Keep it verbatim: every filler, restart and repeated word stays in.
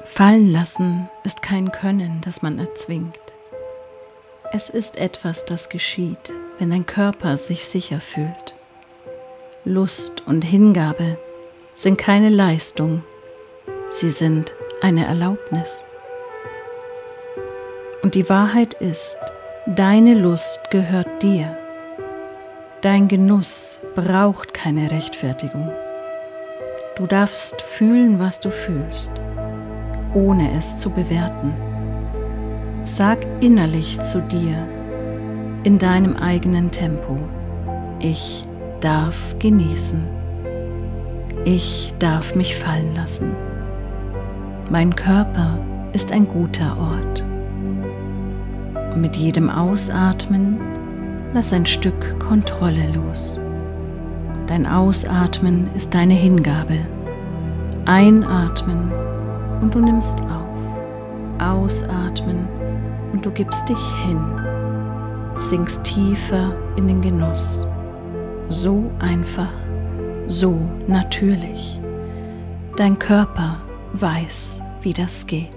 Fallen lassen ist kein Können, das man erzwingt. Es ist etwas, das geschieht, wenn dein Körper sich sicher fühlt. Lust und Hingabe sind keine Leistung, sie sind eine Erlaubnis. Und die Wahrheit ist, deine Lust gehört dir. Dein Genuss braucht keine Rechtfertigung. Du darfst fühlen, was du fühlst, ohne es zu bewerten. Sag innerlich zu dir, in deinem eigenen Tempo: Ich darf genießen. Ich darf mich fallen lassen. Mein Körper ist ein guter Ort. Und mit jedem Ausatmen lass ein Stück Kontrolle los. Dein Ausatmen ist deine Hingabe. Einatmen und du nimmst auf. Ausatmen und du gibst dich hin. Sinkst tiefer in den Genuss. So einfach, so natürlich. Dein Körper weiß, wie das geht.